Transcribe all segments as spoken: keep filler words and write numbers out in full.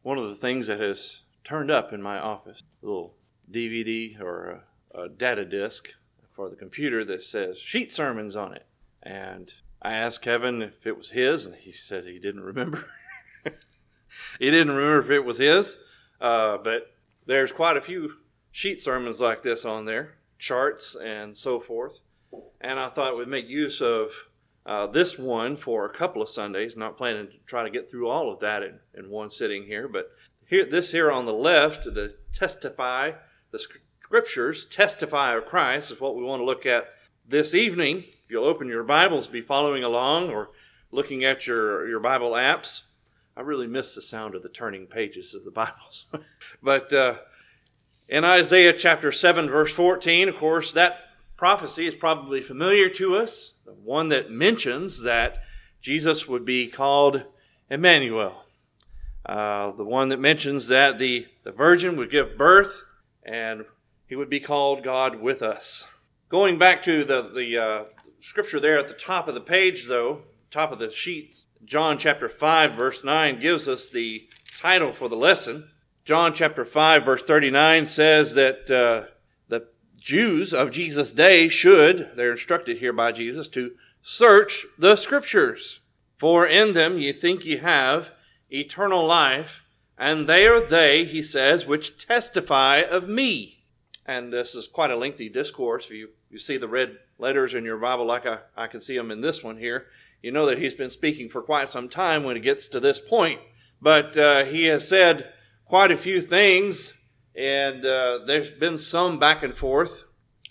one of the things that has turned up in my office, a little D V D or a, a data disk for the computer that says sheet sermons on it. And I asked Kevin if it was his, and he said he didn't remember. He didn't remember if it was his, uh, but there's quite a few sheet sermons like this on there, charts and so forth. And I thought we'd make use of uh, this one for a couple of Sundays, not planning to try to get through all of that in, in one sitting here, but here, this here on the left, the testify, the scriptures testify of Christ is what we want to look at this evening. If you'll open your Bibles, be following along or looking at your, your Bible apps. I really miss the sound of the turning pages of the Bibles. But uh, in Isaiah chapter seven, verse fourteen, of course, that prophecy is probably familiar to us. The one that mentions that Jesus would be called Emmanuel. Uh, the one that mentions that the, the virgin would give birth and he would be called God with us. Going back to the, the uh, scripture there at the top of the page, though, top of the sheet, John chapter five, verse nine gives us the title for the lesson. John chapter five, verse thirty-nine says that uh, the Jews of Jesus' day should, they're instructed here by Jesus, to search the scriptures. For in them ye think ye have eternal life, and they are they, he says, which testify of me. And this is quite a lengthy discourse. If you, you see the red letters in your Bible like I, I can see them in this one here, you know that he's been speaking for quite some time when it gets to this point. But uh, he has said quite a few things, and uh, there's been some back and forth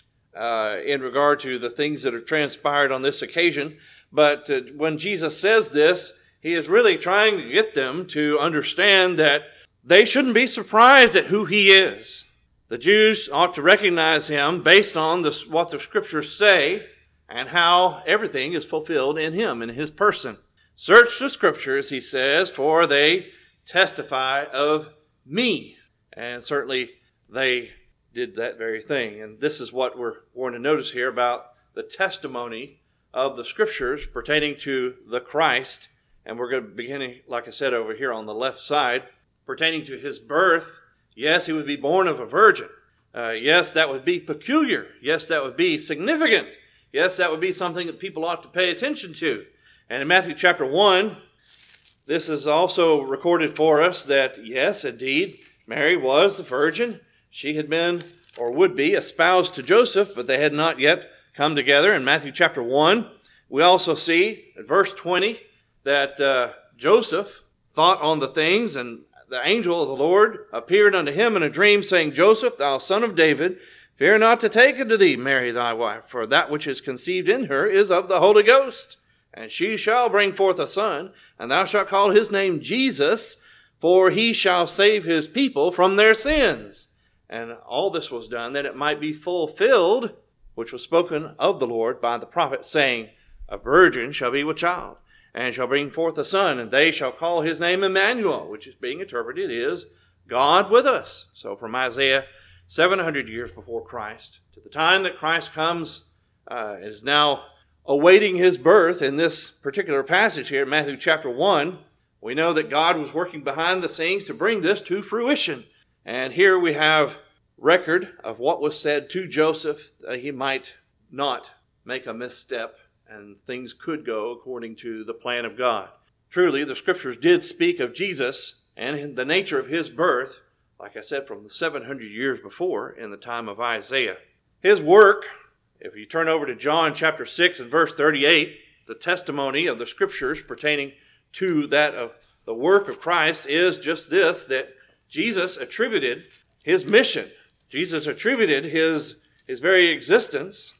uh, in regard to the things that have transpired on this occasion. But uh, when Jesus says this, he is really trying to get them to understand that they shouldn't be surprised at who he is. The Jews ought to recognize him based on this, what the scriptures say, and how everything is fulfilled in him, in his person. Search the scriptures, he says, for they testify of me. And certainly they did that very thing. And this is what we're going to notice here about the testimony of the scriptures pertaining to the Christ. And we're going to begin, like I said, over here on the left side, pertaining to his birth. Yes, he would be born of a virgin. Uh, yes, that would be peculiar. Yes, that would be significant. Yes, that would be something that people ought to pay attention to. And in Matthew chapter one, this is also recorded for us that, yes, indeed, Mary was the virgin. She had been, or would be, espoused to Joseph, but they had not yet come together. In Matthew chapter one, we also see, in verse twenty, that uh, Joseph thought on the things, and the angel of the Lord appeared unto him in a dream, saying, Joseph, thou son of David, fear not to take unto thee Mary thy wife, for that which is conceived in her is of the Holy Ghost. And she shall bring forth a son, and thou shalt call his name Jesus, for he shall save his people from their sins. And all this was done that it might be fulfilled, which was spoken of the Lord by the prophet, saying, a virgin shall be with child, and shall bring forth a son, and they shall call his name Emmanuel, which is being interpreted is God with us. So from Isaiah seven hundred years before Christ to the time that Christ comes, uh, is now awaiting his birth in this particular passage here in Matthew chapter one, we know that God was working behind the scenes to bring this to fruition. And here we have record of what was said to Joseph, that he might not make a misstep and things could go according to the plan of God. Truly, the scriptures did speak of Jesus and the nature of his birth, like I said, from the seven hundred years before in the time of Isaiah. His work, if you turn over to John chapter six and verse thirty-eight, the testimony of the scriptures pertaining to that of the work of Christ is just this, that Jesus attributed his mission. Jesus attributed his, his very existence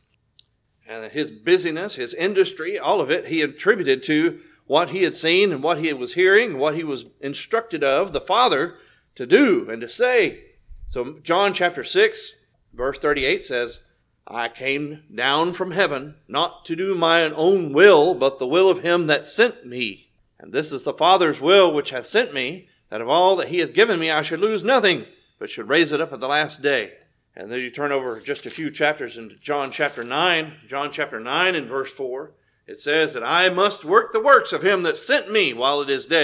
and his busyness, his industry, all of it, he attributed to what he had seen and what he was hearing, what he was instructed of the Father to do and to say. So John chapter six, verse thirty-eight says, I came down from heaven, not to do mine own will, but the will of him that sent me. And this is the Father's will which hath sent me, that of all that he hath given me I should lose nothing, but should raise it up at the last day. And then you turn over just a few chapters into John chapter nine. John chapter nine and verse four. It says that I must work the works of him that sent me while it is day.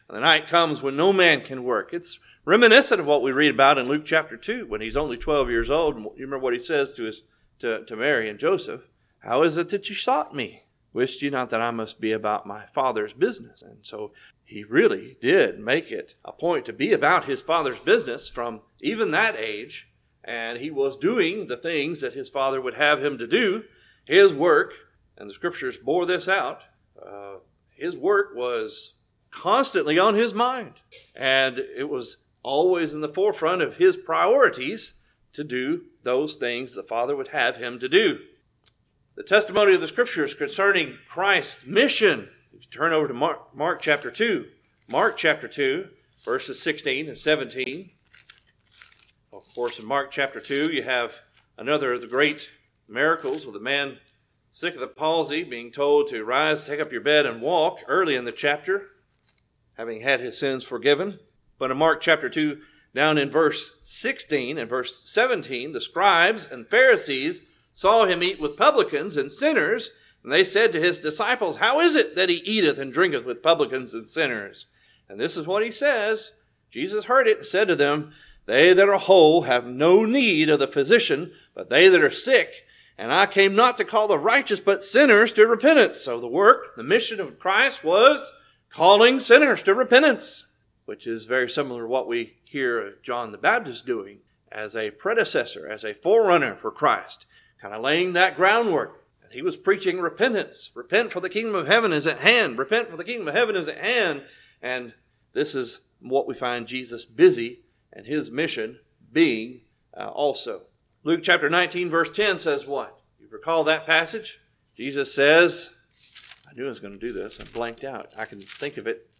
and the night comes when no man can work. It's reminiscent of what we read about in Luke chapter two when he's only twelve years old. And you remember what he says to his to, to Mary and Joseph. How is it that you sought me? Wist you not that I must be about my Father's business? And so he really did make it a point to be about his Father's business from even that age. And he was doing the things that his Father would have him to do. His work, and the Scriptures bore this out, uh, his work was constantly on his mind. And it was always in the forefront of his priorities to do those things the Father would have him to do. The testimony of the Scriptures concerning Christ's mission. If you turn over to Mark, Mark chapter two. Mark chapter two, verses sixteen and seventeen. Of course, in Mark chapter two, you have another of the great miracles of the man sick of the palsy being told to rise, take up your bed, and walk early in the chapter, having had his sins forgiven. But in Mark chapter two, down in verse sixteen and verse seventeen, the scribes and Pharisees saw him eat with publicans and sinners, and they said to his disciples, how is it that he eateth and drinketh with publicans and sinners? And this is what he says. Jesus heard it and said to them, they that are whole have no need of the physician, but they that are sick. And I came not to call the righteous, but sinners to repentance. So the work, the mission of Christ was calling sinners to repentance, which is very similar to what we hear John the Baptist doing as a predecessor, as a forerunner for Christ, kind of laying that groundwork. And he was preaching repentance. Repent, for the kingdom of heaven is at hand. Repent, for the kingdom of heaven is at hand. And this is what we find Jesus busy and his mission being uh, also. Luke chapter nineteen, verse ten says what? You recall that passage? Jesus says, I knew I was going to do this. I blanked out. I can think of it.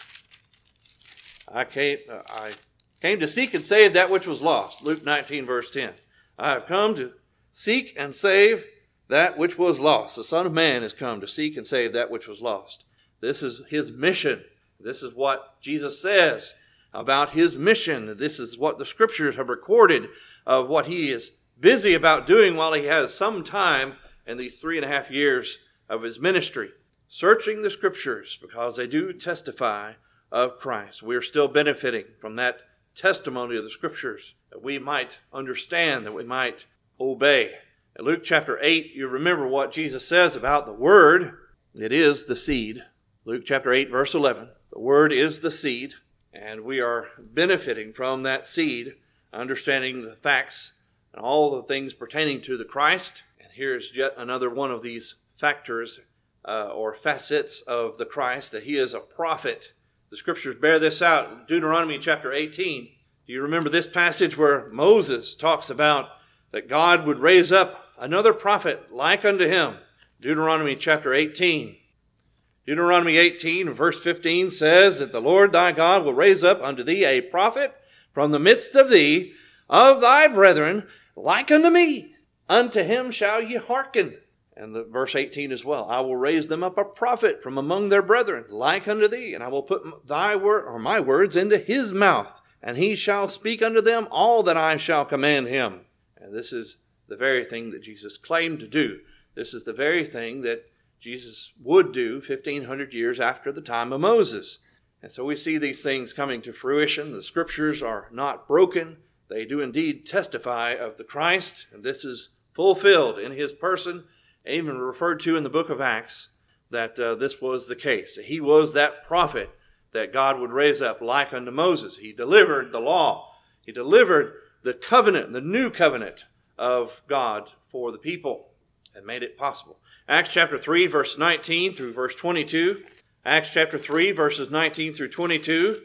I came, uh, I came to seek and save that which was lost. Luke nineteen, verse ten. I have come to seek and save that which was lost. The Son of Man has come to seek and save that which was lost. This is his mission. This is what Jesus says about his mission. This is what the Scriptures have recorded of what he is busy about doing while he has some time in these three and a half years of his ministry. Searching the Scriptures because they do testify of Christ. We are still benefiting from that testimony of the Scriptures that we might understand, that we might obey. In Luke chapter eight, you remember what Jesus says about the Word. It is the seed. Luke chapter eight, verse eleven. The Word is the seed. And we are benefiting from that seed, understanding the facts and all the things pertaining to the Christ. And here's yet another one of these factors uh, or facets of the Christ, that he is a prophet. The Scriptures bear this out. Deuteronomy chapter eighteen. Do you remember this passage where Moses talks about that God would raise up another prophet like unto him? Deuteronomy chapter eighteen. Deuteronomy eighteen, verse fifteen says that the Lord thy God will raise up unto thee a prophet from the midst of thee, of thy brethren, like unto me. Unto him shall ye hearken. And the verse eighteen as well. I will raise them up a prophet from among their brethren, like unto thee, and I will put thy word or my words into his mouth, and he shall speak unto them all that I shall command him. And this is the very thing that Jesus claimed to do. This is the very thing that Jesus would do fifteen hundred years after the time of Moses. And so we see these things coming to fruition. The Scriptures are not broken. They do indeed testify of the Christ, and this is fulfilled in his person, even referred to in the book of Acts, that uh, this was the case. He was that prophet that God would raise up like unto Moses. He delivered the law. He delivered the covenant, the new covenant of God for the people, and made it possible. Acts chapter three, verse nineteen through verse twenty-two. Acts chapter three, verses nineteen through twenty-two.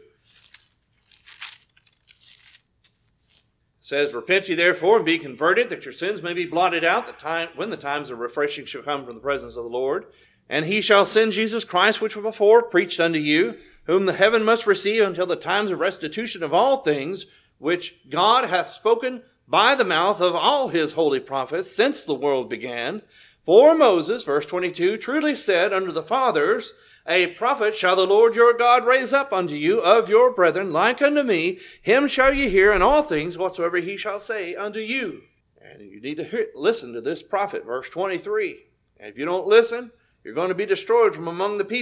Says, repent ye therefore and be converted, that your sins may be blotted out, the time, when the times of refreshing shall come from the presence of the Lord. And he shall send Jesus Christ, which was before preached unto you, whom the heaven must receive until the times of restitution of all things, which God hath spoken by the mouth of all his holy prophets since the world began. For Moses, verse twenty-two, truly said unto the fathers, a prophet shall the Lord your God raise up unto you of your brethren, like unto me. Him shall ye hear in all things whatsoever he shall say unto you. And you need to hear, listen to this prophet, verse twenty-three. And if you don't listen, you're going to be destroyed from among the people.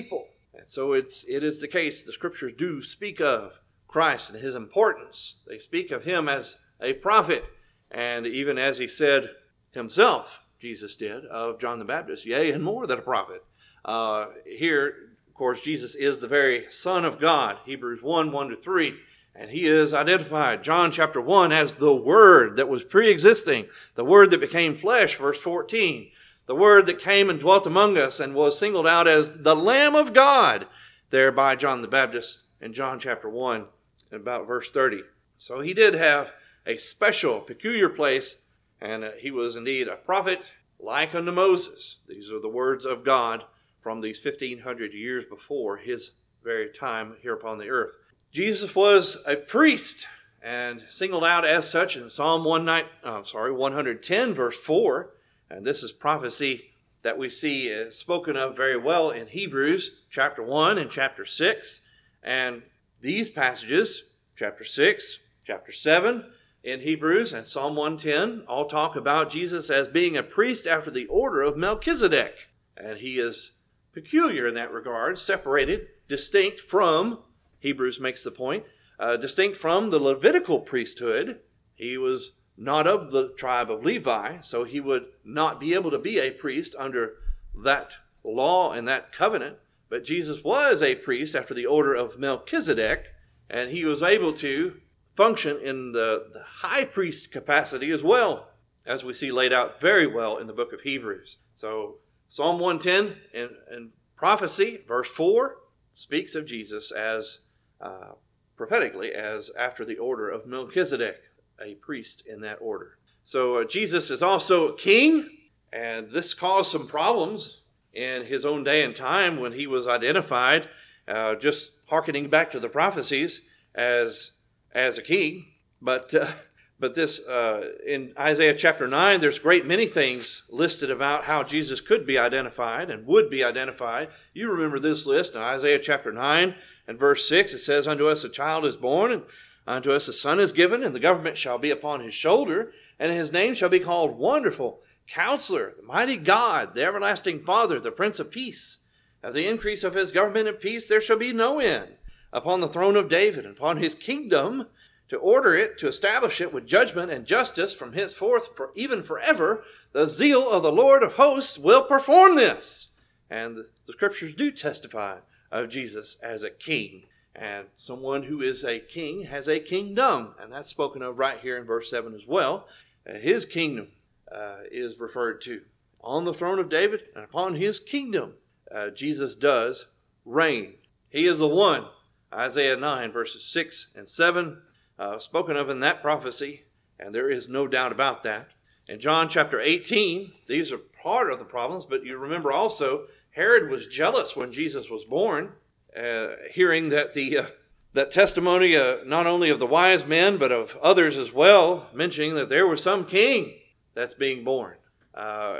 And so it's, it is the case, the scriptures do speak of Christ and his importance. They speak of him as a prophet. And even as he said himself, Jesus did, of John the Baptist, yea, and more than a prophet. Uh, here, of course, Jesus is the very Son of God, Hebrews one, one to three. And he is identified, John chapter one, as the Word that was pre-existing, the Word that became flesh, verse fourteen. The Word that came and dwelt among us and was singled out as the Lamb of God, there by John the Baptist in John chapter one, about verse thirty. So he did have a special, peculiar place, and uh, he was indeed a prophet like unto Moses. These are the words of God from these fifteen hundred years before his very time here upon the earth. Jesus was a priest and singled out as such in Psalm one nine, oh, sorry, one ten, verse four. And this is prophecy that we see uh, spoken of very well in Hebrews chapter one and chapter six. And these passages, chapter six, chapter seven in Hebrews, and Psalm one ten, all talk about Jesus as being a priest after the order of Melchizedek. And he is peculiar in that regard, separated, distinct from, Hebrews makes the point, uh, distinct from the Levitical priesthood. He was not of the tribe of Levi, so he would not be able to be a priest under that law and that covenant. But Jesus was a priest after the order of Melchizedek, and he was able to function in the, the high priest capacity as well, as we see laid out very well in the book of Hebrews. So Psalm one ten in, in prophecy, verse four, speaks of Jesus as uh, prophetically as after the order of Melchizedek, a priest in that order. So uh, Jesus is also a king, and this caused some problems in his own day and time when he was identified, uh, just hearkening back to the prophecies, as as a king. But uh, but this uh, in Isaiah chapter nine, there's a great many things listed about how Jesus could be identified and would be identified. You remember this list in Isaiah chapter nine and verse six. It says, "Unto us a child is born, and unto us a son is given, and the government shall be upon his shoulder, and his name shall be called Wonderful, Counselor, the Mighty God, the Everlasting Father, the Prince of Peace. Of the increase of his government and peace there shall be no end, upon the throne of David, and upon his kingdom, to order it, to establish it with judgment and justice from henceforth, for even forever. The zeal of the Lord of hosts will perform this." And the, the scriptures do testify of Jesus as a king. And someone who is a king has a kingdom. And that's spoken of right here in verse seven as well. Uh, his kingdom uh, is referred to. On the throne of David and upon his kingdom, uh, Jesus does reign. He is the one, Isaiah nine, verses six and seven, uh, spoken of in that prophecy. And there is no doubt about that. In John chapter eighteen, these are part of the problems. But you remember also, Herod was jealous when Jesus was born. Uh, hearing that the uh, that testimony uh, not only of the wise men but of others as well, mentioning that there was some king that's being born. Uh,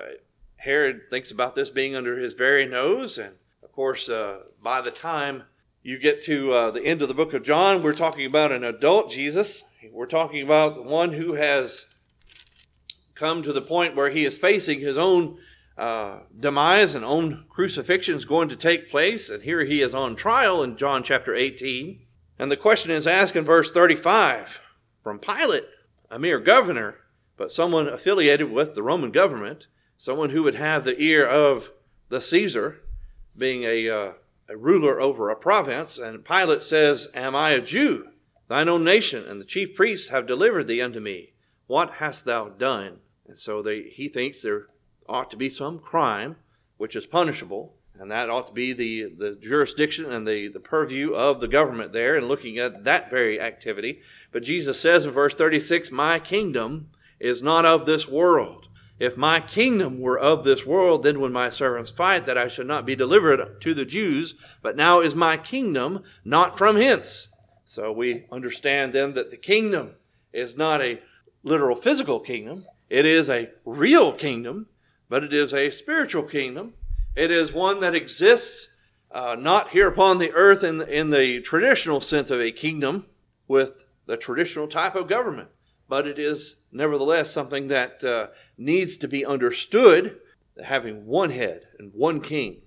Herod thinks about this being under his very nose, and of course, uh, by the time you get to uh, the end of the book of John, we're talking about an adult Jesus. We're talking about the one who has come to the point where he is facing his own Uh, demise and own crucifixion is going to take place. And here he is on trial in John chapter eighteen. And the question is asked in verse thirty-five from Pilate, a mere governor, but someone affiliated with the Roman government, someone who would have the ear of the Caesar, being a, uh, a ruler over a province. And Pilate says, "Am I a Jew? Thine own nation and the chief priests have delivered thee unto me. What hast thou done?" And so they, he thinks there ought to be some crime which is punishable, and that ought to be the, the jurisdiction and the, the purview of the government there, and looking at that very activity. But Jesus says in verse thirty-six, "My kingdom is not of this world. If my kingdom were of this world, then would my servants fight that I should not be delivered to the Jews. But now is my kingdom not from hence." So we understand then that the kingdom is not a literal physical kingdom. It is a real kingdom. But it is a spiritual kingdom. It is one that exists uh, not here upon the earth in the, in the traditional sense of a kingdom with the traditional type of government. But it is nevertheless something that uh, needs to be understood, having one head and one king.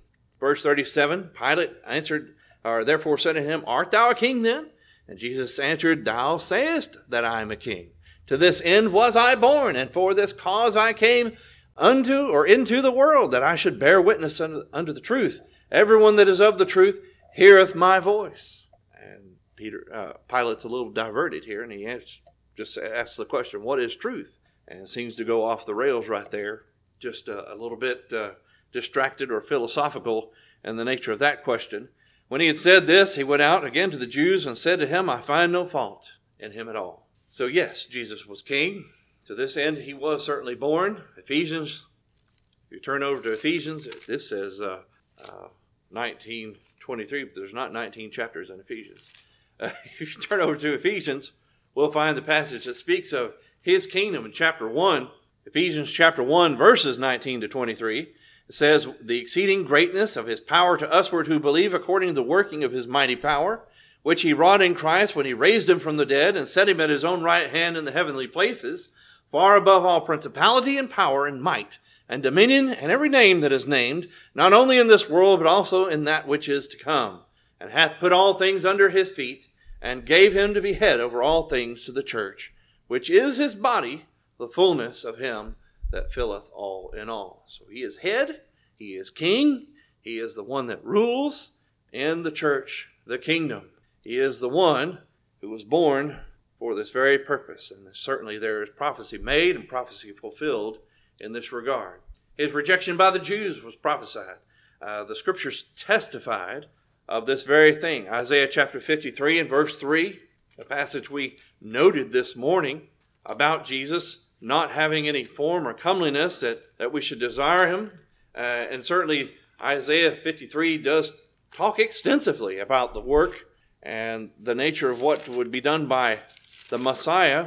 Verse thirty-seven, Pilate answered, or therefore said to him, Art thou a king then? And Jesus answered, Thou sayest that I am a king. To this end was I born, and for this cause I came unto or into the world, that I should bear witness unto, unto the truth. Everyone that is of the truth heareth my voice. And Peter, uh, Pilate's a little diverted here, and he asks, just asks the question, what is truth? And it seems to go off the rails right there, just a, a little bit uh, distracted or philosophical in the nature of that question. When he had said this, he went out again to the Jews and said to him, I find no fault in him at all. So yes, Jesus was king. To this end, he was certainly born. Ephesians, if you turn over to Ephesians, this says uh, uh, nineteen twenty-three, but there's not nineteen chapters in Ephesians. Uh, if you turn over to Ephesians, we'll find the passage that speaks of his kingdom in chapter one. Ephesians chapter one, verses nineteen to twenty-three. It says, the exceeding greatness of his power to usward who believe according to the working of his mighty power, which he wrought in Christ when he raised him from the dead and set him at his own right hand in the heavenly places, far above all principality and power and might and dominion and every name that is named, not only in this world but also in that which is to come, and hath put all things under his feet, and gave him to be head over all things to the church, which is his body, the fullness of him that filleth all in all. So he is head, he is king, he is the one that rules in the church, the kingdom. He is the one who was born for this very purpose. And certainly there is prophecy made and prophecy fulfilled in this regard. His rejection by the Jews was prophesied. Uh, the scriptures testified of this very thing. Isaiah chapter fifty-three and verse three, a passage we noted this morning about Jesus not having any form or comeliness that, that we should desire him. Uh, and certainly Isaiah fifty-three does talk extensively about the work and the nature of what would be done by the Messiah.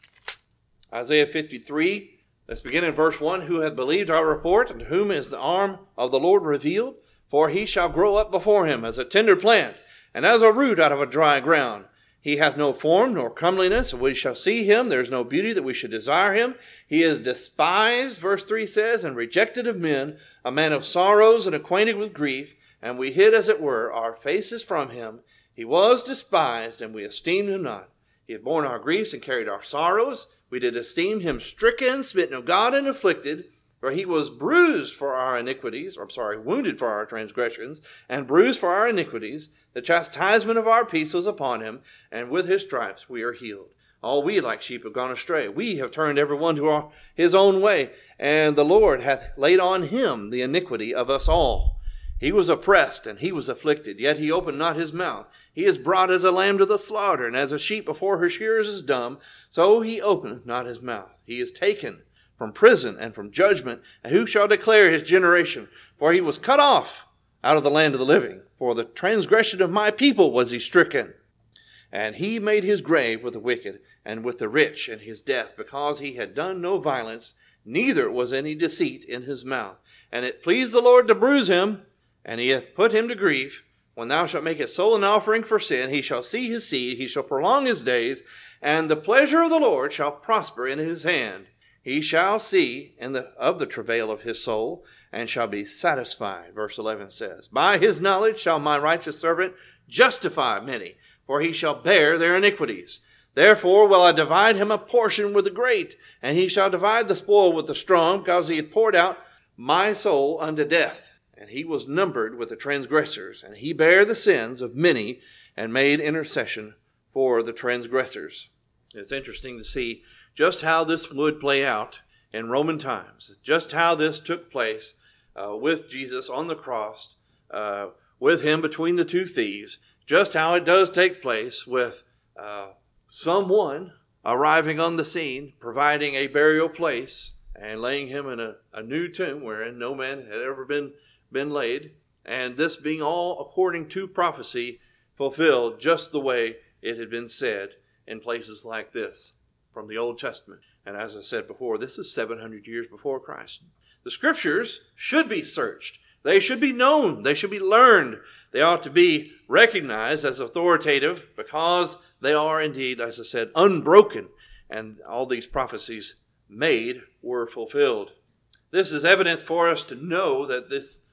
Isaiah fifty-three, let's begin in verse one. Who hath believed our report, and to whom is the arm of the Lord revealed? For he shall grow up before him as a tender plant, and as a root out of a dry ground. He hath no form nor comeliness, and we shall see him. There is no beauty that we should desire him. He is despised, verse three says, and rejected of men, a man of sorrows and acquainted with grief, and we hid, as it were, our faces from him. He was despised, and we esteemed him not. He had borne our griefs and carried our sorrows. We did esteem him stricken, smitten of God, and afflicted. For he was bruised for our iniquities, or I'm sorry, wounded for our transgressions, and bruised for our iniquities. The chastisement of our peace was upon him, and with his stripes we are healed. All we like sheep have gone astray. We have turned every one to our, his own way, and the Lord hath laid on him the iniquity of us all. He was oppressed, and he was afflicted, yet he opened not his mouth. He is brought as a lamb to the slaughter, and as a sheep before her shearers is dumb, so he opened not his mouth. He is taken from prison and from judgment, and who shall declare his generation? For he was cut off out of the land of the living. For the transgression of my people was he stricken. And he made his grave with the wicked and with the rich in his death, because he had done no violence, neither was any deceit in his mouth. And it pleased the Lord to bruise him, and he hath put him to grief. When thou shalt make his soul an offering for sin, he shall see his seed, he shall prolong his days, and the pleasure of the Lord shall prosper in his hand. He shall see in the, of the travail of his soul, and shall be satisfied. Verse eleven says, By his knowledge shall my righteous servant justify many, for he shall bear their iniquities. Therefore will I divide him a portion with the great, and he shall divide the spoil with the strong, because he hath poured out my soul unto death. And he was numbered with the transgressors, and he bare the sins of many, and made intercession for the transgressors. It's interesting to see just how this would play out in Roman times, just how this took place uh, with Jesus on the cross, uh, with him between the two thieves, just how it does take place with uh, someone arriving on the scene, providing a burial place, and laying him in a, a new tomb wherein no man had ever been, been laid, and this being all according to prophecy fulfilled just the way it had been said in places like this from the Old Testament. And as I said before, this is seven hundred years before Christ. The scriptures should be searched. They should be known. They should be learned. They ought to be recognized as authoritative because they are indeed, as I said, unbroken. And all these prophecies made were fulfilled. This is evidence for us to know that this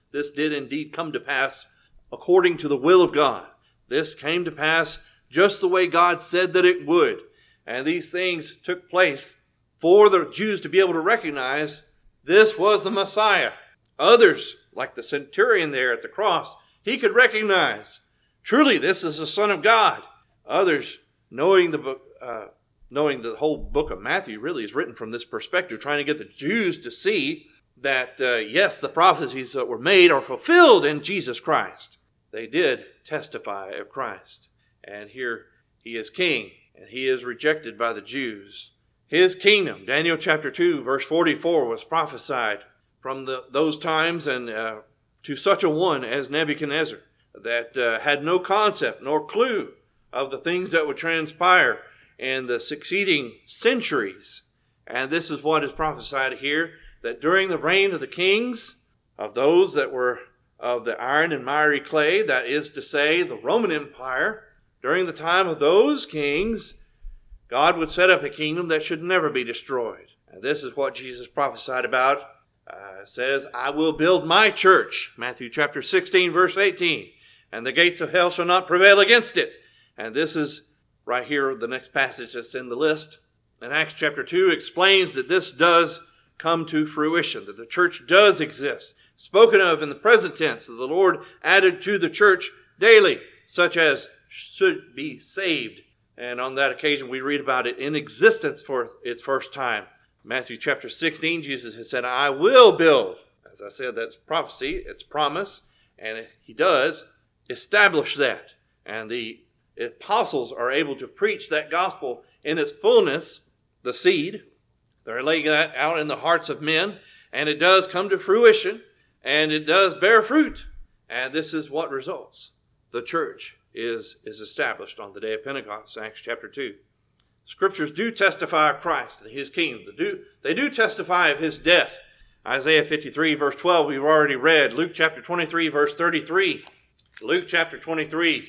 this did indeed come to pass according to the will of God. This came to pass just the way God said that it would. And these things took place for the Jews to be able to recognize this was the Messiah. Others, like the centurion there at the cross, he could recognize, truly this is the Son of God. Others, knowing the book, uh, knowing the whole book of Matthew really is written from this perspective, trying to get the Jews to see that, uh, yes, the prophecies that were made are fulfilled in Jesus Christ. They did testify of Christ. And here he is king, and he is rejected by the Jews. His kingdom, Daniel chapter two, verse forty-four, was prophesied from the, those times and uh, to such a one as Nebuchadnezzar that uh, had no concept nor clue of the things that would transpire in the succeeding centuries. And this is what is prophesied here, that during the reign of the kings, of those that were of the iron and miry clay, that is to say, the Roman Empire, during the time of those kings, God would set up a kingdom that should never be destroyed. And this is what Jesus prophesied about. Uh, it says, I will build my church, Matthew chapter sixteen, verse eighteen, and the gates of hell shall not prevail against it. And this is right here, the next passage that's in the list. And Acts chapter two explains that this does come to fruition, that the church does exist, spoken of in the present tense, that the Lord added to the church daily, such as should be saved. And on that occasion, we read about it in existence for its first time. Matthew chapter sixteen, Jesus has said, I will build. As I said, that's prophecy, it's promise, and he does establish that. And the apostles are able to preach that gospel in its fullness, the seed. They're laying that out in the hearts of men, and it does come to fruition, and it does bear fruit. And this is what results. The church is, is established on the day of Pentecost, Acts chapter two. Scriptures do testify of Christ and his kingdom. They do, they do testify of his death. Isaiah fifty-three, verse twelve, we've already read. Luke chapter twenty-three, verse thirty-three. Luke chapter twenty-three.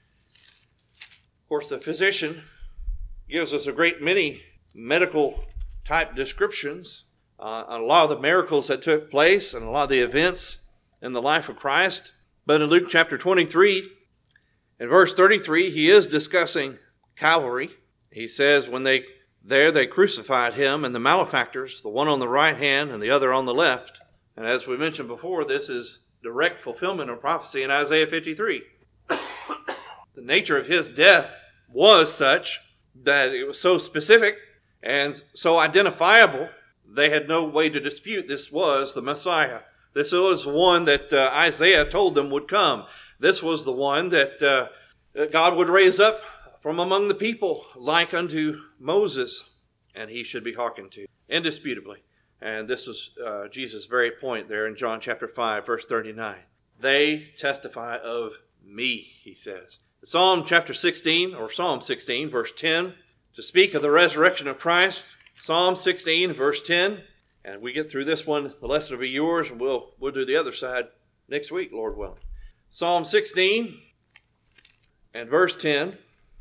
Of course, the physician gives us a great many medical type descriptions uh, on a lot of the miracles that took place and a lot of the events in the life of Christ. But in Luke chapter twenty-three, in verse thirty-three, he is discussing Calvary. He says, when they there they crucified him and the malefactors, the one on the right hand and the other on the left. And as we mentioned before, this is direct fulfillment of prophecy in Isaiah fifty-three. The nature of his death was such that it was so specific and so identifiable, they had no way to dispute this was the Messiah. This was one that uh, Isaiah told them would come. This was the one that, uh, that God would raise up from among the people, like unto Moses, and he should be hearkened to, indisputably. And this was uh, Jesus' very point there in John chapter five, verse thirty-nine. They testify of me, he says. Psalm chapter sixteen, or Psalm sixteen, verse ten, to speak of the resurrection of Christ. Psalm sixteen, verse ten. And we get through this one, the lesson will be yours, and we'll, we'll do the other side next week, Lord willing. Psalm sixteen and verse ten.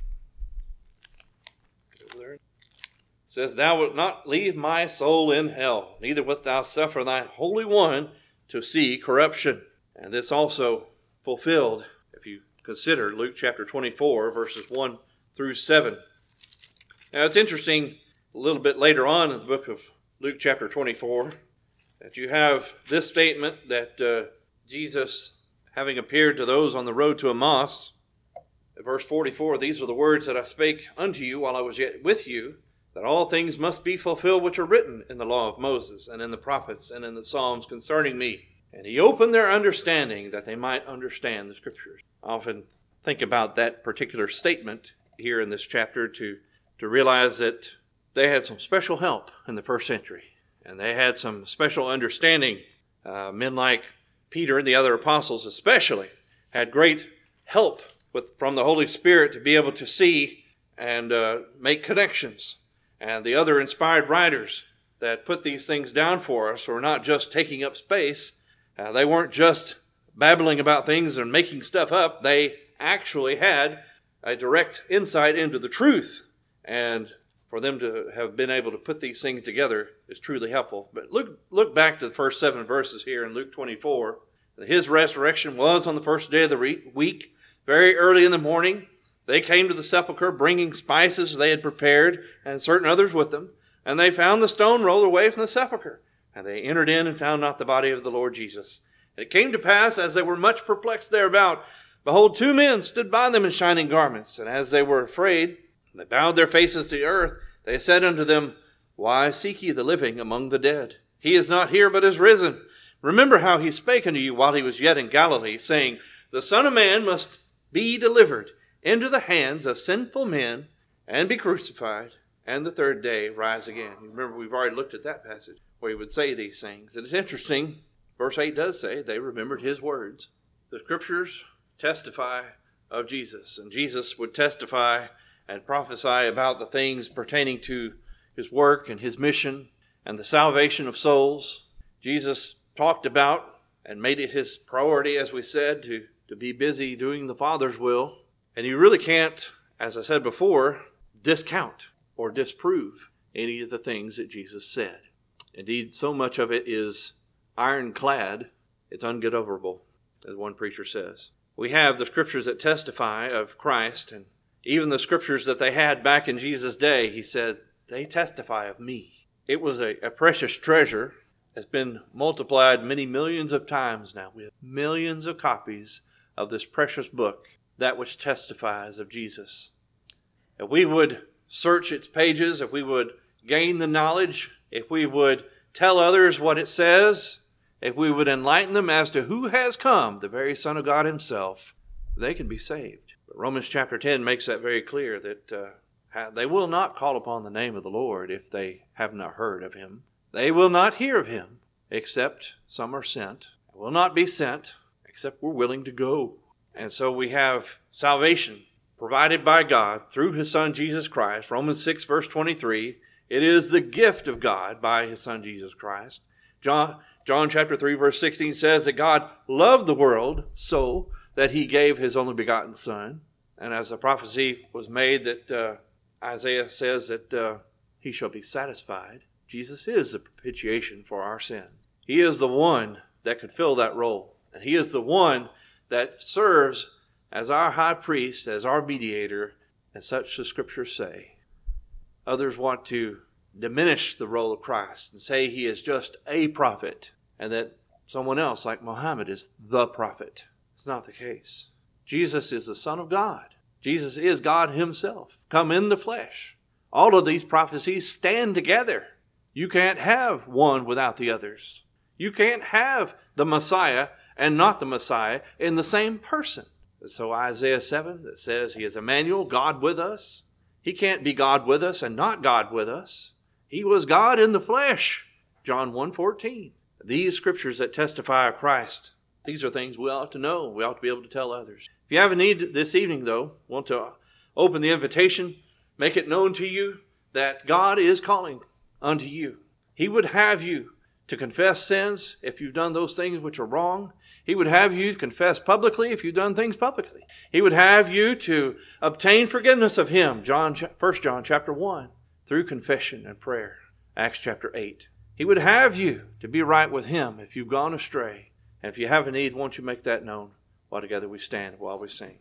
Says, thou wilt not leave my soul in hell, neither wilt thou suffer thy Holy One to see corruption. And this also fulfilled, if you consider Luke chapter twenty-four, verses one through seven. Now it's interesting, a little bit later on in the book of Luke chapter twenty-four, that you have this statement that uh, Jesus, having appeared to those on the road to Emmaus, verse forty-four, these are the words that I spake unto you while I was yet with you, that all things must be fulfilled which are written in the law of Moses and in the prophets and in the Psalms concerning me. And he opened their understanding that they might understand the Scriptures. I often think about that particular statement here in this chapter to, to realize that they had some special help in the first century. And they had some special understanding. Uh, men like Peter and the other apostles especially had great help with, from the Holy Spirit to be able to see and uh, make connections. And the other inspired writers that put these things down for us were not just taking up space. Uh, they weren't just babbling about things and making stuff up. They actually had a direct insight into the truth. And for them to have been able to put these things together is truly helpful. But look, look back to the first seven verses here in Luke twenty-four. His resurrection was on the first day of the week, very early in the morning. They came to the sepulchre bringing spices they had prepared and certain others with them. And they found the stone rolled away from the sepulchre. And they entered in and found not the body of the Lord Jesus. And it came to pass, as they were much perplexed thereabout, behold, two men stood by them in shining garments. And as they were afraid, they bowed their faces to the earth. They said unto them, Why seek ye the living among the dead? He is not here, but is risen. Remember how he spake unto you while he was yet in Galilee, saying, The Son of Man must be delivered into the hands of sinful men, and be crucified, and the third day rise again. You remember, we've already looked at that passage where he would say these things. And it's interesting, verse eight does say, they remembered his words. The scriptures testify of Jesus, and Jesus would testify and prophesy about the things pertaining to his work and his mission and the salvation of souls. Jesus talked about and made it his priority, as we said, to, to be busy doing the Father's will. And you really can't, as I said before, discount or disprove any of the things that Jesus said. Indeed, so much of it is ironclad, it's unget-overable, as one preacher says. We have the scriptures that testify of Christ, and even the scriptures that they had back in Jesus' day, he said, they testify of me. It was a, a precious treasure. It's been multiplied many millions of times now. We have millions of copies of this precious book, that which testifies of Jesus. If we would search its pages, if we would gain the knowledge, if we would tell others what it says, if we would enlighten them as to who has come, the very Son of God himself, they can be saved. But Romans chapter ten makes that very clear, that uh, they will not call upon the name of the Lord if they have not heard of him. They will not hear of him, except some are sent. They will not be sent, except we're willing to go. And so we have salvation provided by God through his Son Jesus Christ. Romans six verse twenty-three. It is the gift of God by his Son Jesus Christ. John, John chapter three verse sixteen says that God loved the world so that he gave his only begotten Son. And as the prophecy was made that uh, Isaiah says that uh, he shall be satisfied. Jesus is the propitiation for our sins. He is the one that could fill that role. And he is the one that serves as our high priest, as our mediator, and such the scriptures say. Others want to diminish the role of Christ and say he is just a prophet, and that someone else like Muhammad is the prophet. It's not the case. Jesus is the Son of God. Jesus is God himself, come in the flesh. All of these prophecies stand together. You can't have one without the others. You can't have the Messiah and not the Messiah in the same person. So Isaiah seven, that says he is Emmanuel, God with us. He can't be God with us and not God with us. He was God in the flesh. John one fourteen. These scriptures that testify of Christ, these are things we ought to know. We ought to be able to tell others. If you have a need this evening, though, want to open the invitation, make it known to you that God is calling unto you. He would have you to confess sins if you've done those things which are wrong. He would have you confess publicly if you've done things publicly. He would have you to obtain forgiveness of him, John, First John chapter one, through confession and prayer, Acts chapter eight. He would have you to be right with him if you've gone astray. And if you have a need, won't you make that known while together we stand while we sing.